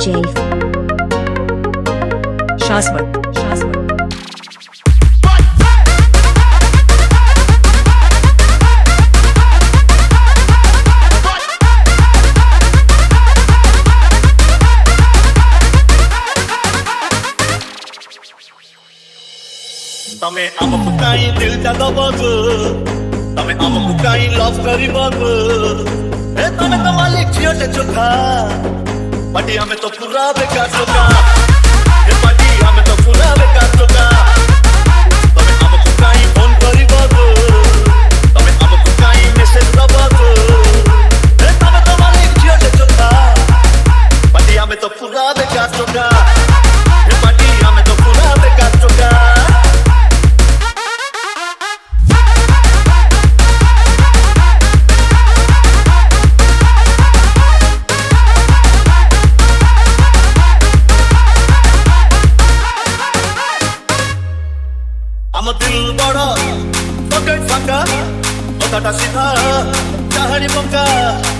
DJ Shaswat तमे आमको काई दिल का दबगो तमे आमको काई लव करिबगो ए तमे तो मालिक छियोटे चोखा पार्टी हमें तो पूरा बेकार चोखा ए पार्टी हमें तो पूरा बेकार चोखा तमे आमको काई फोन करिबगो तमे आमको काई मैसेज दबगो ए तमे तो मालिक छियोटे चोखा पार्टी हमें तो पूरा बेकार चोखा ए पार्टी हमें तो पूरा बेकार चोखा I'm a dill bada, fucking fucker, otata sitha, jahani bunka.